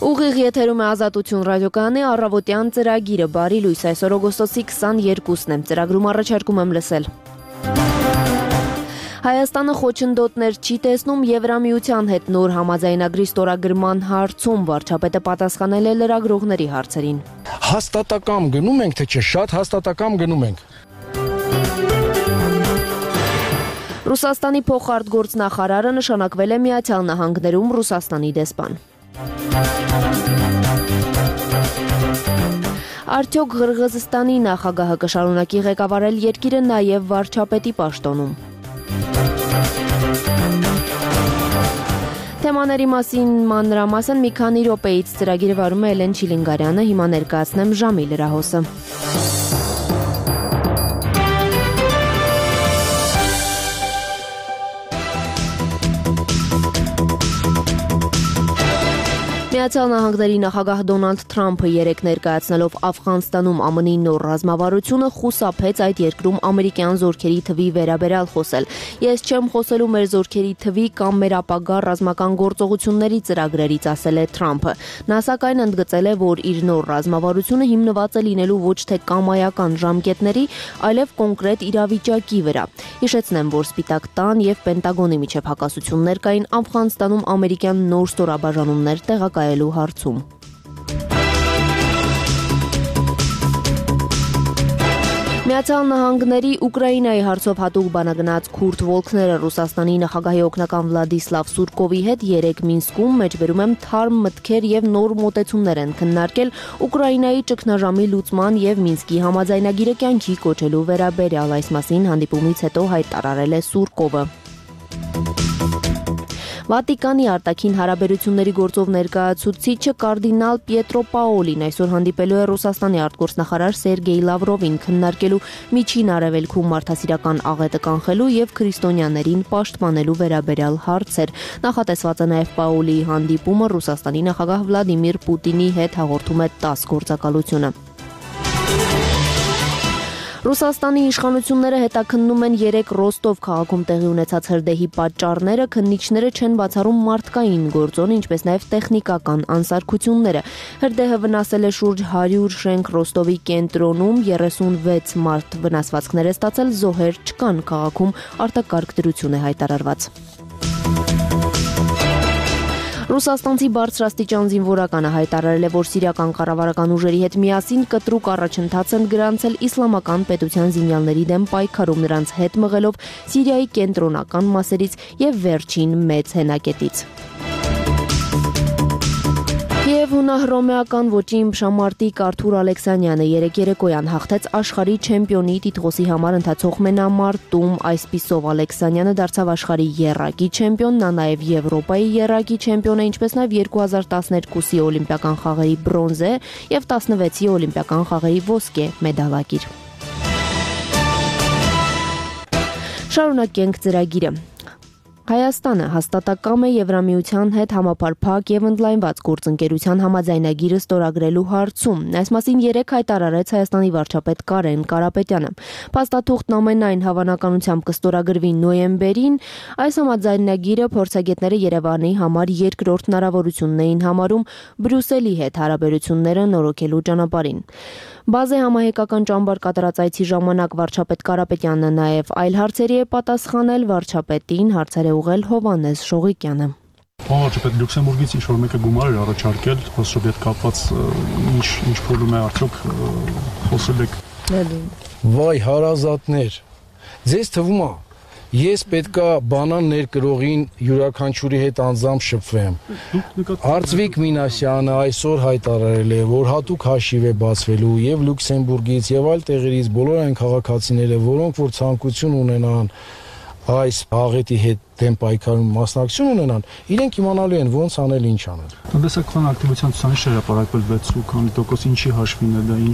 Ուղիղ եթերում է Ազատություն ռադիոկայանի առավոտյան ծրագիրը բարի լույս այսօր օգոստոսի 22-ն է ծրագրում առաջարկում եմ լսել Հայաստանը խոչընդոտներ չի տեսնում Եվրամիության հետ նոր համաձայնագրի ստորագրման հարցում վարչապետը պատասխանել է լրագրողների հարցերին Հաստատակամ գնում ենք թե չէ շատ հաստատակամ գնում ենք Ռուսաստանի փոխարտգործնախարարը նշանակվել է Միացյալ Նահանգներում Ռուսաստանի դեսպան Արդյոք Ղրղըզստանի նախագահը կշարունակի ղեկավարել երկիրը նաև վարչապետի պաշտոնում Թեմաների մասին մանրամասն մի քանի րոպեից ծրագիրը վարում է Էլեն Չիլինգարյանը, հիմա ներկայացնեմ ժամի լրահոսը Միացյալ Նահանգների նախագահ Դոնալդ Թրամփը երեկ ներկայացնելով Աֆղանստանում ԱՄՆ-ի նոր ռազմավարությունը խուսափեց այդ երկրում ամերիկյան զորքերի թվի վերաբերյալ խոսել։ Ես չեմ խոսելու մեր զորքերի թվի կամ մեր ապագա ռազմական գործողությունների ծրագրերից, ասել է Թրամփը։ Նա սակայն ընդգծել է, որ իր նոր ռազմավարությունը հիմնված է լինելու ոչ թե կամայական ժամկետների, այլև կոնկրետ իրավիճակի վրա։ Հիշեցնեմ, որ Սպիտակ տան եւ Պենտագոնի միջև հակասություններ կային Աֆղանստանում ամերիկյան նոր ստորաբաժանումներ տեղակայելու հարցում։ Միացյալ Նահանգների Ուկրաինայի հարցով հատուկ բանագնաց Քուրտ Վոլքները Ռուսաստանի նախագահի օգնական Վլադիսլավ Սուրկովի հետ երեկ Մինսկում մեջբերում եմ թարմ մտքեր եւ նոր մոտեցումներ են քննարկել Ուկրաինայի ճգնաժամի լուծման եւ Մինսկի համաձայնագիրը կյանքի կոչելու վերաբերյալ այս մասին հանդիպումից հետո հայտարարել է Սուրկովը։ Վատիկանի արտաքին հարաբերությունների գործով ներկայացուցիչը կարդինալ Պիետրո Պաոլին այսօր հանդիպելու է Ռուսաստանի արտգործնախարար Սերգեյ Լավրովին քննարկելու միջին արևելքում մարդասիրական աղետը կանխելու եւ քրիստոնյաներին պաշտպանելու վերաբերյալ հարցեր։ Նախատեսված է նաեւ Պաոլիի հանդիպումը Ռուսաստանի նախագահ Վլադիմիր Պուտինի հետ հաղորդում է 10 գործակալությունը։ Ռուսաստանի իշխանությունները հետաքննում են երեկ Ռոստով քաղաքում տեղի ունեցած հրդեհի պատճառները, քննիչները չեն բացառում մարդկային գործոն, ինչպես նաև տեխնիկական անսարքությունները։ Հրդեհը վնասել է շուրջ 100 շենք Ռոստովի կենտրոնում, 36 մարդ վնասվածքներ է ստացել, զոհեր չկան քաղաքում, արտակարգ դրություն է հայտարարված։ Ռուսաստանցի բարձրաստիճան զինվորականը հայտարարել է, որ սիրիական կառավարական ուժերի հետ միասին կտրուկ առաջընթաց են գրանցել իսլամական պետության զինյալների դեմ պայքարում նրանց հետ մղելով Սիրիայի կենտրոնական մասերից եւ վերջին մեծ հենակետից։ Եվ հունահռոմեական ոճի իմշամարտիկ Արթուր Ալեքսանյանը երեկ երեկոյան հաղթեց աշխարհի չեմպիոնի տիտղոսի համար ընթացող մենամարտում, այսպիսով Ալեքսանյանը դարձավ աշխարհի եռակի չեմպիոն, նա նաև Եվրոպայի եռակի չեմպիոն է, ինչպես նաև 2012-ի օլիմպիական խաղերի բրոնզե եւ 16-ի օլիմպիական խաղերի ոսկե մեդալակիր։ Շարունակենք ծրագիրը։ Հայաստանը հաստատակամ է Եվրամիության հետ համապարփակ եւ ընդլայնված գործընկերության համաձայնագիրը ստորագրելու հարցում։ Այս մասին երեկ հայտարարեց Հայաստանի վարչապետ Կարեն Կարապետյանը։ Փաստաթուղթն ամենայն հավանականությամբ կստորագրվի նոյեմբերին։ Այս համաձայնագիրը փորձագետները Երևանի համար երկրորդ հնարավորությունն էին համարում Բրյուսելի հետ հարաբերությունները նորոգելու ճանապարհին։ Բազե համահայկական ճամբար կատարած այցի ժամանակ վարչապետ Կարապետյանը նաև այլ հարցերի է պատասխանել վարչապետին, հարցեր է ուղղել Հովհաննես Շողիկյանը։ Վարչապետ Լյուքսեմբուրգից ինչ որ մեկը գումար էր առաջարկել, խոսքով հետ կապված ինչ փորում է արդյոք խոսել եք։ Վայ հարազատներ, ձեզ թվում է ես պետքա բանան ներկրողին յուրաքանչյուրի հետ անձամբ շփվեմ։ Արծվիկ Մինասյանը այսօր հայտարարել է, որ հատուկ հաշիվ է բացվելու եւ Լյուքսեմբուրգից եւ այլ տեղերից բոլոր այն քաղաքացիները, որոնք որ ցանկություն ունենան այս աղետի հետ դեմ պայքարում մասնակցություն ունենան, իրենք իմանալու են ոնց անել, ինչ անել։ Տնտեսական ակտիվության ցուցանիշ հրապարակվել 6%, ինչի հաշվին է դա, ինչ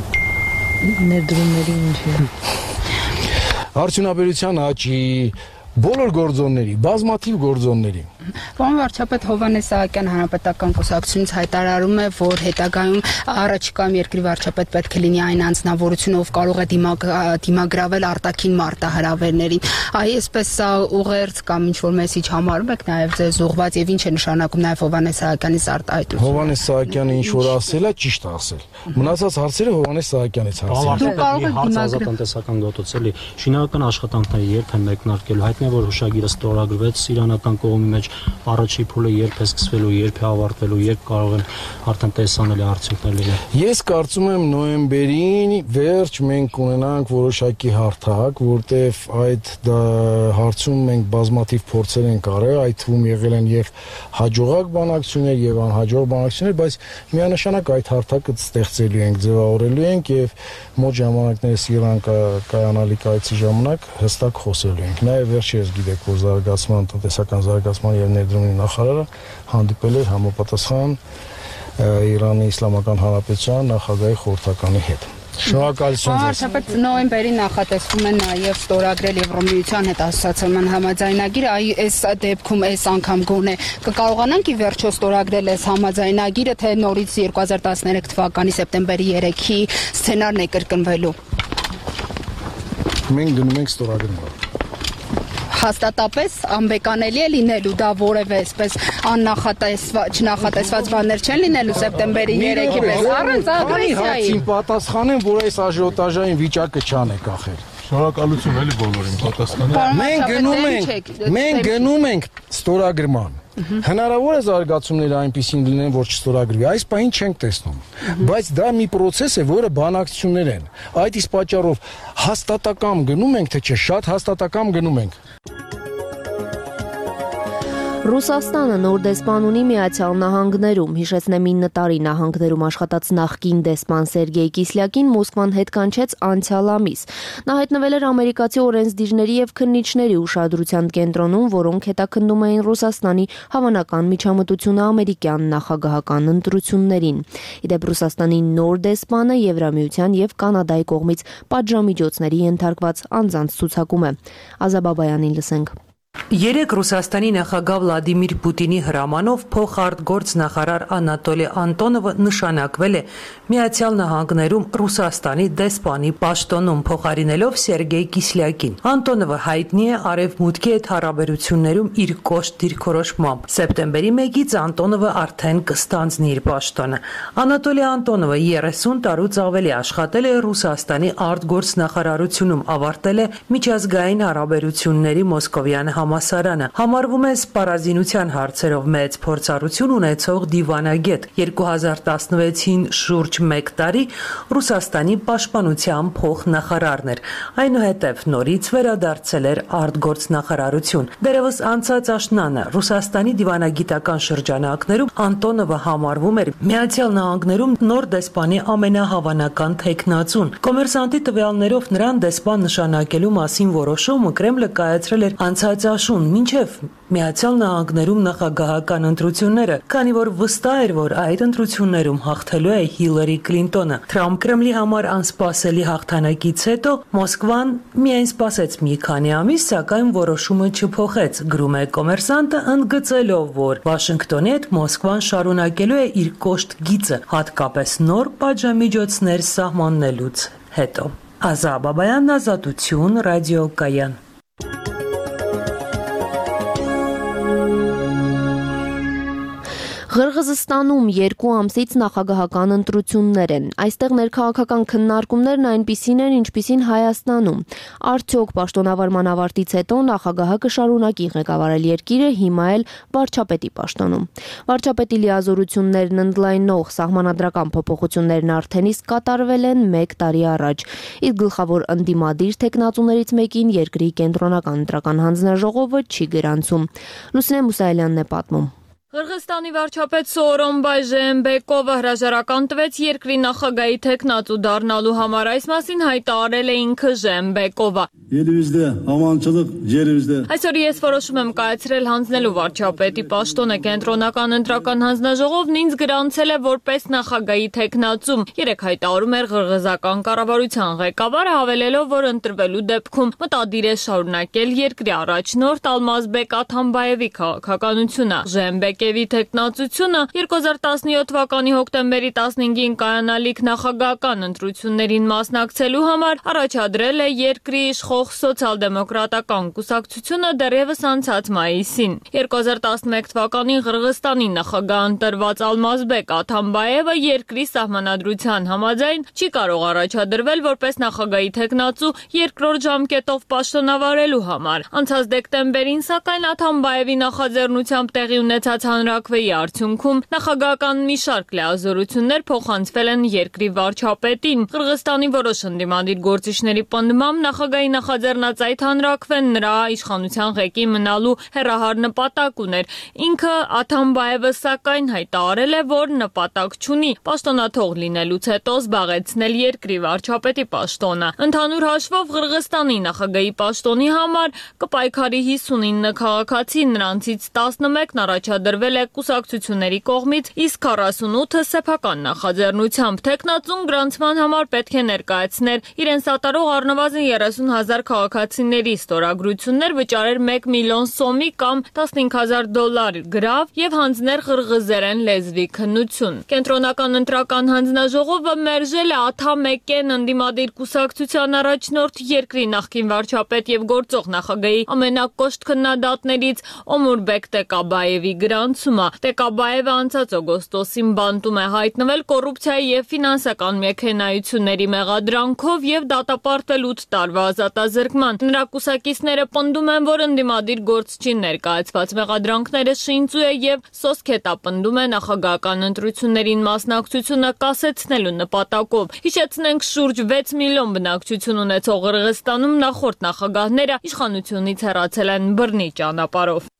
ներդրումների ինչի։ Արդյունաբերության աճի, բոլոր գործոնների, բազմաթիվ գործոնների։ Պարոն վարչապետ Հովհաննես Սահակյան հանրապետական կուսակցությունից հայտարարում է, որ հետագայում առաջիկայում երկրի վարչապետ պետք է լինի այն անձնավորությունը, ով կարող է դիմագրավել արտաքին մարտահրավերներին։ Այսպես սա ուղերձ կամ ինչ-որ մեսիջ համարում եք նաև ձեզ ուղղված եւ ինչ է նշանակում նաև Հովհաննես Սահակյանի արտահայտությունը։ Հովհաննես Սահակյանը ինչ-որ ասել է, ճիշտ ասել։ Մնացած հարցերը Հովհաննես Սահակյանից հարցեր։ Տնտեսական գոտոց էլի շինարարական աշխատանքները երբ են մեկնարկելու, հայտնի է, որ հուշագիրը ստորագրվեց իրանական կողմի մեջ, առաջի փուլը երբ է սկսվելու, երբ է ավարտվելու, երբ կարող են արդեն տեսանելի արդյունքներ լինել։ Ես կարծում եմ նոյեմբերին վերջ մենք կունենանք որոշակի հարթակ, որտեղ այդ հարցում մենք բազմաթիվ փորձեր ենք արել, այդ թվում եղել են եւ հաջողակ բանակցություններ եւ անհաջող բանակցություններ, բայց միանշանակ այդ հարթակը ստեղծելու ենք, ձևավորելու ենք եւ մոտ ժամանակներս Իրան կայանալի կայացի ժամանակ հստակ խոսելու ենք։ Նաեւ վերջերս գիտեք, որ զարգացման, տնտեսական զարգացման եւ ներդրումի նախարարը հանդիպել էր համապատասխան Իրանի Իսլամական Հանրապետության նախագահի խորհրդականի հետ։ Շնորհակալություն ձեզ։ Վարչապետ նոյեմբերին նախատեսվում է նաև ստորագրել Եվրամիության հետ ասոցիացիոն համաձայնագիրը, այս դեպքում այս անգամ գոնե կկարողանանք ի վերջո ստորագրել այս համաձայնագիրը, թե նորից 2013 թվականի սեպտեմբերի 3-ի սցենարն է կրկնվելու։ Մենք դնում ենք ստորագրում։ Հաստատապես անբեկանելի է լինելու դա որևէ այսպես չնախատեսված բաներ չեն լինելու սեպտեմբերի 3-ի պես առանց ագրեսիայի։ Հարցին պատասխանեմ, որ այս աժիոտաժային վիճակը չանեք ախեր։ Շնորհակալություն էլի բոլորին պատասխանը։ Մենք գնում ենք ստորագրման։ Հնարավոր է զարգացումները այնպեսին լինեն, որ չստորագրվի։ Այս բանին չենք տեսնում։ Բայց դա մի process է, որը բանակցություններ են։ Այդ իսկ պատճառով հաստատակամ գնում ենք, թե չէ, շատ հաստատակամ գնում ենք։ Ռուսաստանը նոր դեսպան ունի Միացյալ Նահանգներում, հիշեցնեմ 9 տարի նահանգներում աշխատած նախկին դեսպան Սերգեյ Կիսլյակին Մոսկվան հետ կանչեց անցյալ ամիս։ Նա հայտնվել էր ամերիկացի օրենսդիրների եւ քննիչների ուշադրության կենտրոնում, որոնք հետաքննում էին Ռուսաստանի հավանական միջամտությունը ամերիկյան նախագահական ընտրություններին։ Իդեպ Ռուսաստանի նոր դեսպանը Եվրամիության եւ Կանադայի կողմից պատժամիջոցների ենթարկված անձանց ցուցակում է։ Ազաբաբայանին լսենք։ Երեկ Ռուսաստանի նախագահ Վլադիմիր Պուտինի հրամանով փոխարտգործնախարար Անատոլի Անտոնովը նշանակվել է Միացյալ Նահանգներում Ռուսաստանի դեսպանի պաշտոնում փոխարինելով Սերգեյ Կիսլյակին։ Անտոնովը հայտնի է արևմուտքի հետ հարաբերություններում իր կոշտ դիրքորոշմամբ։ Սեպտեմբերի 1-ից Անտոնովը արդեն կստանձնի իր պաշտոնը։ Անատոլի Անտոնովը 30 տարուց ավելի աշխատել է Ռուսաստանի արտգործնախարարությունում, ավարտել է միջազգային հարաբերությունների Մոսկովյան համալսարանը, համարվում է սպառազինության հարցերով մեծ փորձառություն ունեցող դիվանագետ։ 2016-ին շուրջ 1 տարի Ռուսաստանի պաշտպանության փոխնախարարն էր, այնուհետև նորից վերադարձել էր արտգործնախարարություն։ Դերևս անցած աշնանը Ռուսաստանի դիվանագիտական շրջանակներում Անտոնովը համարվում էր Միացյալ Նահանգներում նոր դեսպանի ամենահավանական թեկնածուն։ Կոմերսանտի տվյալներով նրան դեսպան նշանակելու մասին որոշումը Կրեմլը կայացրել էր անցած աշուն, մինչև Միացյալ Նահանգներում նախագահական ընտրությունները, քանի որ վստահ էր, որ այդ ընտրություններում հաղթելու է Հիլարի Քլինտոնը։ Թրամփ-Կրեմլի համար անսպասելի հաղթանակից հետո Մոսկվան միայն սպասեց մի քանի ամիս, սակայն որոշումը չփոխեց, գրում է Կոմերսանտը, ընդգծելով, որ Վաշինգտոնի հետ Մոսկվան շարունակելու է իր կոշտ գիծը, հատկապես նոր պատժամիջոցներ սահմանելուց հետո։ Ազաբաբայան, Ազատություն, ռադիոկայան։ Ղրղզստանում 2 ամսից նախագահական ընտրություններ են։ Այստեղ ներքաղաքական քննարկումներն այնպիսին են, ինչպիսին Հայաստանում։ Արդյոք պաշտոնավարման ավարտից հետո նախագահը կշարունակի ղեկավարել երկիրը, հիմա էլ վարչապետի պաշտոնում։ Վարչապետի լիազորություններն ընդլայնող սահմանադրական փոփոխություններն արդեն իսկ կատարվել են 1 տարի առաջ։ Իսկ գլխավոր ընդդիմադիր տեխնացուներից մեկին երկրի կենտրոնական ընտրական հանձնաժողովը չի գրանցում։ Լուսինե Մուսայելյանն է պատմում։ Qırğızstani վարչապետ Սooronbay Jeenbekova հրաժարական տվեց երկրի նախագահի թեկնածու դառնալու համար, այս մասին հայտարարել է ինքը Jeenbekova. Yerimizde, amançılık yerimizde. Այսօր ես որոշում եմ կայացրել հանձնելու վարչապետի պաշտոնը կենտրոնական ընտրական հանձնաժողովն ինձ գրանցել է որպես նախագահի թեկնածու. Երեք հայտարարում էր Qırğızական կառավարության ղեկավարը, հավելելով, որ ընտրվելու դեպքում մտադիր է շարունակել երկրի առաջնորդ Almazbek Atambayevի քաղաքականությունը. Jeenbekova թեկնածությունը 2017 թվականի հոկտեմբերի 15-ին կայանալիք նախագահական ընտրություններին մասնակցելու համար առաջադրել է երկրի իշխող սոցիալ-դեմոկրատական կուսակցությունը դեռևս անցած մայիսին։ 2011 թվականին Qırğızstani նախագահ ընտրված Almazbek Atambayevը երկրի սահմանադրության համաձայն չի կարող առաջադրվել որպես նախագահի թեկնածու երկրորդ ժամկետով պաշտոնավարելու համար։ Անցած դեկտեմբերին սակայն Atambayevի նախաձեռնությամբ տեղի ունեցած հանրաքվեի արդյունքում նախագահական մի շարք լիազորություններ փոխանցվել են երկրի վարչապետին։ Qırğızstani որոշ ընդդիմադիր գործիչների պնդմամբ նախագահի նախաձեռնած այդ հանրաքվեն նրա իշխանության ղեկի մնալու հեռահար նպատակ ուներ։ Ինքը Atambayevը սակայն հայտարարել է, որ նպատակ չունի պաշտոնաթող լինելուց հետո զբաղեցնել երկրի վարչապետի պաշտոնը։ Ընդհանուր հաշվով Qırğızstani նախագահի պաշտոնի համար կպայքարի 59 քաղաքացի, նրանցից 11-ն առաջադրվել է կուսակցությունների կողմից, իսկ 48-ը սեփական նախաձեռնությամբ։ Թեկնածուն գրանցման համար պետք է ներկայացներ իրեն սատարող առնվազն 30,000 քաղաքացիների ստորագրություններ, վճարեր 1 միլիոն սոմի կամ $15,000 գրավ եւ հանձներ qırğızերեն լեզվի քննություն։ Կենտրոնական ընտրական հանձնաժողովը մերժել է Աթամեկեն ընդդիմադիր կուսակցության առաջնորդ երկրի նախկին վարչապետ եւ գործող նախագահի ամենակոշտ քննադատներից Օմուրբեք Տեկաբաևի գրանցումը։ Տեկաբաևը անցած օգոստոսին բանտում է հայտնվել կոռուպցիայի եւ ֆինանսական մեքենայությունների մեղադրանքով եւ դատապարտվել 8 տարվա ազատազրկման։ Նրա կուսակիցները պնդում են, որ ընդդիմադիր գործչի ներկայացված մեղադրանքները շինծու է եւ սոսկետապնդում է նախագահական ընտրություններին մասնակցությունը կասեցնելու նպատակով։ Հիշեցնենք, շուրջ 6 միլիոն բնակչություն ունեցող Qırğızstանում նախորդ նախագահները իշխանությունից հեռացել են բռնի ճանապարհով։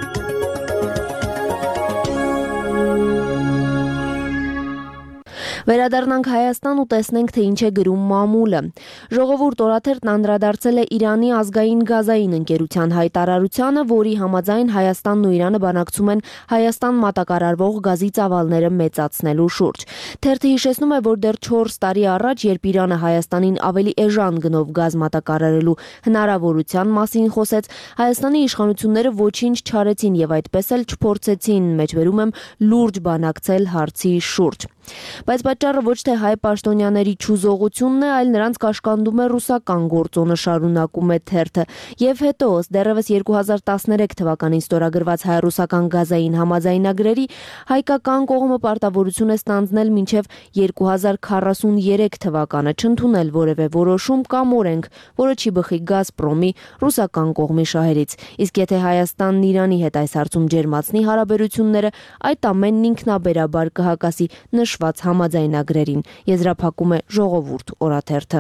Վերադառնանք Հայաստան ու տեսնենք, թե ինչ է գրում մամուլը։ Ժողովուրդ օրաթերթն անդրադարձել է Իրանի ազգային գազային ընկերության հայտարարությանը, որի համաձայն Հայաստանն ու Իրանը բանակցում են Հայաստան մատակարարվող գազի ծավալները մեծացնելու շուրջ։ Թերթը հիշեցնում է, որ դեռ 4 տարի առաջ, երբ Իրանը Հայաստանին ավելի էժան գնով գազ մատակարարելու հնարավորության մասին խոսեց, Հայաստանի իշխանությունները ոչինչ չարեցին եւ այդպես էլ չփորձեցին, մեջբերում եմ, լուրջ բանակցել հարցի շուրջ։ Բայց պատճառը ոչ թե հայ պաշտոնյաների չուզողությունն է, այլ նրանց կաշկանդում է ռուսական գործոնը, շարունակում է թերթը։ Եվ հետո, դեռևս 2013 թվականին ստորագրված հայ-ռուսական գազային համաձայնագրերի հայկական կողմը պարտավորություն է ստանձնել մինչև 2043 թվականը, չընդունել որևէ որոշում կամ օրենք, որը չի բխի Գազպրոմի ռուսական կողմի շահերից։ Իսկ եթե Հայաստանն Իրանի հետ այս հարցում ջերմացնի հարաբերությունները, այդ ամենն ինքնաբերաբար կհակասի նշված համաձայնագրերին, եզրափակում է Ժողովուրդ օրաթերթը։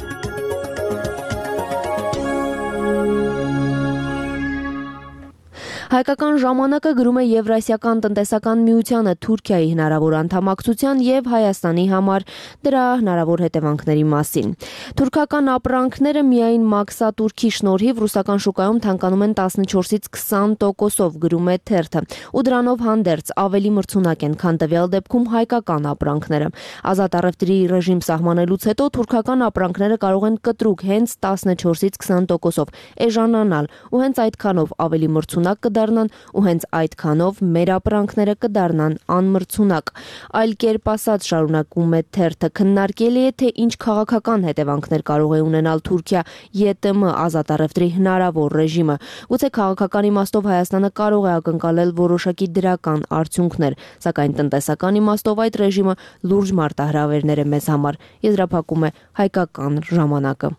Հայկական ժամանակը գրում է Եվրասիական տնտեսական միությանը Թուրքիայի հնարավոր անդամակցության եւ Հայաստանի համար դրա հնարավոր հետևանքների մասին։ Թուրքական ապրանքները միայն մաքսատուրքի շնորհիվ ռուսական շուկայում թանկանում են 14-ից 20%-ով, գրում է թերթը, ու դրանով հանդերձ ավելի մրցունակ են, քան տվյալ դեպքում հայկական ապրանքները։ Ազատ առևտրի ռեժիմ սահմանելուց հետո թուրքական ապրանքները կարող են կտրուկ հենց 14-ից 20%-ով էժանանալ, ու հենց այդքանով ավելի մրցունակ կդառնան ու հենց այդքանով մեր ապրանքները կդառնան անմրցունակ։ Այլ կերպ ասած, շարունակում է թերթը, քննարկելի է, թե ինչ քաղաքական հետևանքներ կարող է ունենալ Թուրքիա ԵՏՄ ազատ առևտրի հնարավոր ռեժիմը։ Գուցե քաղաքական իմաստով Հայաստանը կարող է ակնկալել որոշակի դրական արդյունքներ, սակայն տնտեսական իմաստով այդ ռեժիմը լուրջ մարտահրավերներ է մեզ համար, եզրափակում է Հայկական ժամանակը։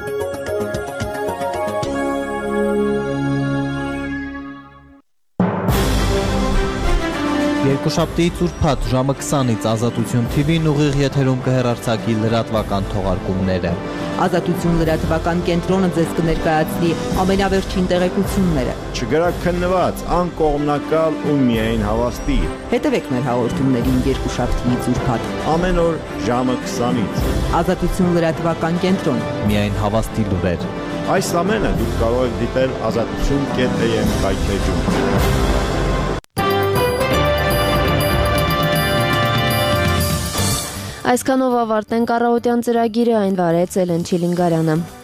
Երկուշաբթիից ուրբաթ ժամը 20-ից Ազատություն TV-ն ուղիղ եթերում կհեռարձակի լրատվական թողարկումները։ Ազատություն լրատվական կենտրոնը ձեզ կներկայացնի ամենավերջին տեղեկությունները։ Չգրաքննված, անկողմնակալ ու միայն հավաստի։ Հետևեք մեր հաղորդումներին երկուշաբթիից ուրբաթ։ Ամեն օր ժամը 20-ից։ Ազատություն լրատվական կենտրոն։ Միայն հավաստի լուրեր։ Այս ամենը դուք կարող եք դիտել azatutun.am կայքեջում։ Այսքանով ավարտենք առավոտյան ծրագիրը, այն վարեց Էլեն Չիլինգարյանը։